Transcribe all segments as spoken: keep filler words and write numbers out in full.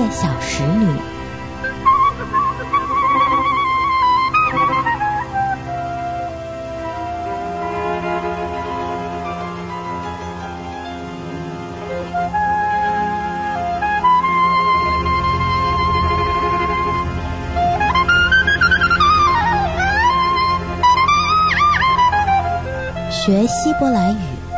的小使女。学希伯来语。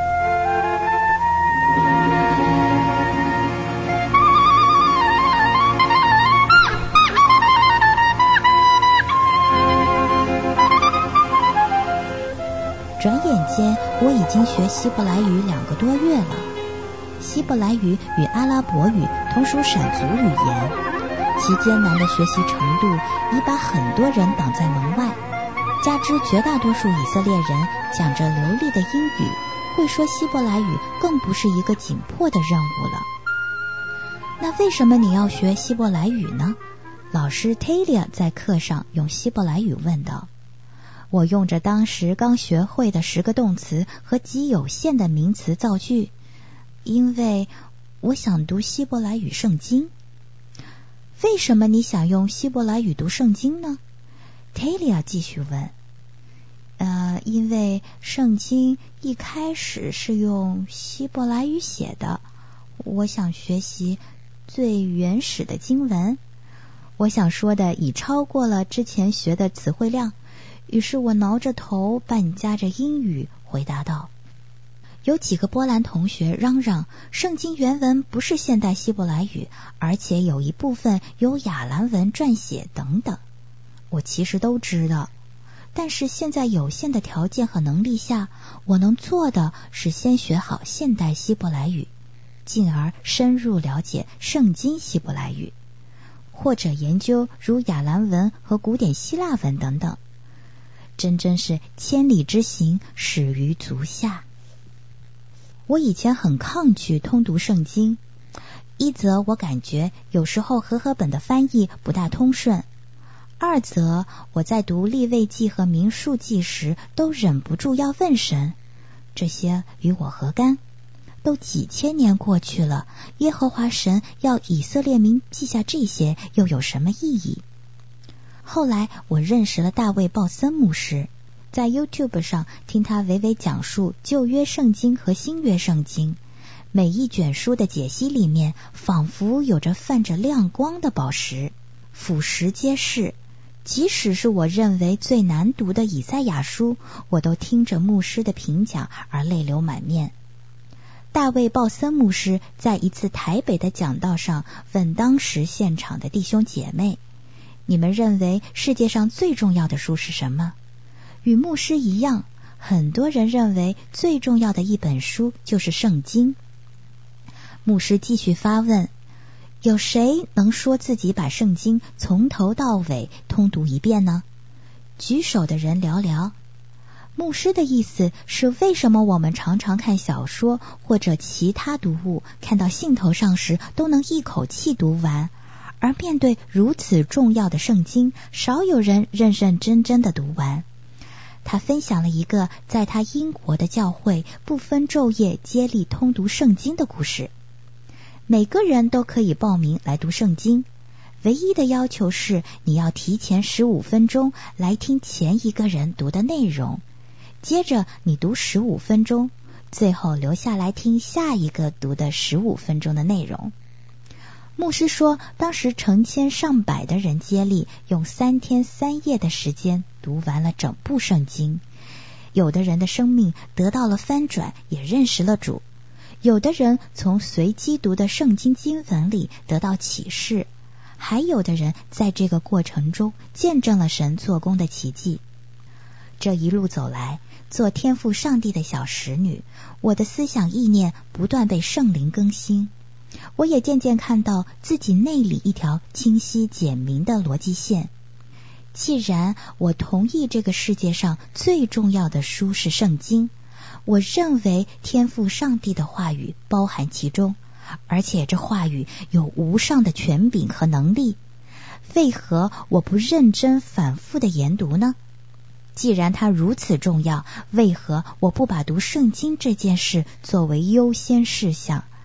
转眼间，我已经学希伯来语两个多月了。希伯来语与阿拉伯语同属闪族语言，其艰难的学习程度已把很多人挡在门外。加之绝大多数以色列人讲着流利的英语，会说希伯来语更不是一个紧迫的任务了。那为什么你要学希伯来语呢？老师 Talia 在课上用希伯来语问道。我用着当时刚学会的十个动词和极有限的名词造句，因为我想读希伯来语圣经。为什么你想用希伯来语读圣经呢？Talia 继续问。呃，因为圣经一开始是用希伯来语写的，我想学习最原始的经文。我想说的已超过了之前学的词汇量，于是我挠着头半夹着英语回答道。有几个波兰同学嚷嚷，圣经原文不是现代希伯来语，而且有一部分由亚兰文撰写等等。我其实都知道，但是现在有限的条件和能力下，我能做的是先学好现代希伯来语，进而深入了解圣经希伯来语，或者研究如亚兰文和古典希腊文等等。真真是千里之行，始于足下。我以前很抗拒通读圣经，一则我感觉有时候和合本的翻译不大通顺，二则我在读利未记和民数记时都忍不住要问神，这些与我何干？都几千年过去了，耶和华神要以色列民记下这些又有什么意义？后来我认识了大卫鲍森牧师，在 YouTube 上听他娓娓讲述旧约圣经和新约圣经，每一卷书的解析里面仿佛有着泛着亮光的宝石，俯拾皆是。即使是我认为最难读的以赛亚书，我都听着牧师的评讲而泪流满面。大卫鲍森牧师在一次台北的讲道上问当时现场的弟兄姐妹，你们认为世界上最重要的书是什么？与牧师一样，很多人认为最重要的一本书就是圣经。牧师继续发问，有谁能说自己把圣经从头到尾通读一遍呢？举手的人寥寥。牧师的意思是，为什么我们常常看小说或者其他读物，看到兴头上时都能一口气读完，而面对如此重要的圣经，少有人认认真真的读完。他分享了一个在他英国的教会不分昼夜接力通读圣经的故事。每个人都可以报名来读圣经，唯一的要求是你要提前十五分钟来听前一个人读的内容，接着你读十五分钟，最后留下来听下一个读的十五分钟的内容。牧师说，当时成千上百的人接力，用三天三夜的时间读完了整部圣经。有的人的生命得到了翻转，也认识了主；有的人从随机读的圣经经文里得到启示，还有的人在这个过程中见证了神做工的奇迹。这一路走来，做天父上帝的小使女，我的思想意念不断被圣灵更新。我也渐渐看到自己内里一条清晰简明的逻辑线。既然我同意这个世界上最重要的书是圣经，我认为天父上帝的话语包含其中，而且这话语有无上的权柄和能力。为何我不认真反复的研读呢？既然它如此重要，为何我不把读圣经这件事作为优先事项？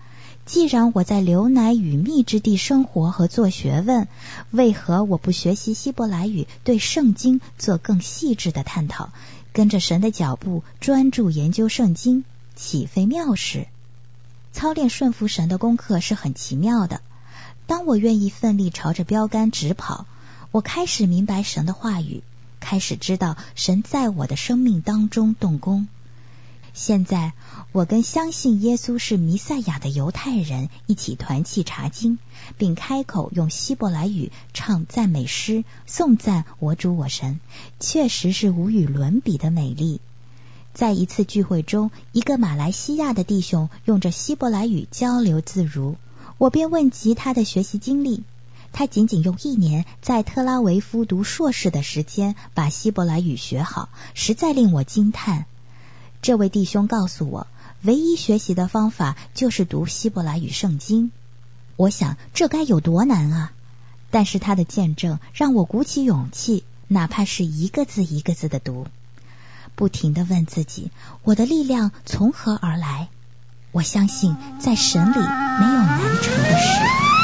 既然我在流奶与蜜之地生活和做学问，为何我不学习希伯来语，对圣经做更细致的探讨，跟着神的脚步专注研究圣经，岂非妙事？操练顺服神的功课是很奇妙的。当我愿意奋力朝着标杆直跑，我开始明白神的话语，开始知道神在我的生命当中动工。现在我跟相信耶稣是弥赛亚的犹太人一起团契查经，并开口用希伯来语唱赞美诗，颂赞我主我神，确实是无与伦比的美丽。在一次聚会中，一个马来西亚的弟兄用着希伯来语交流自如，我便问及他的学习经历。他仅仅用一年在特拉维夫读硕士的时间把希伯来语学好，实在令我惊叹。这位弟兄告诉我，唯一学习的方法就是读希伯来语圣经。我想这该有多难啊！但是他的见证让我鼓起勇气，哪怕是一个字一个字的读，不停地问自己，我的力量从何而来？我相信在神里没有难成的事。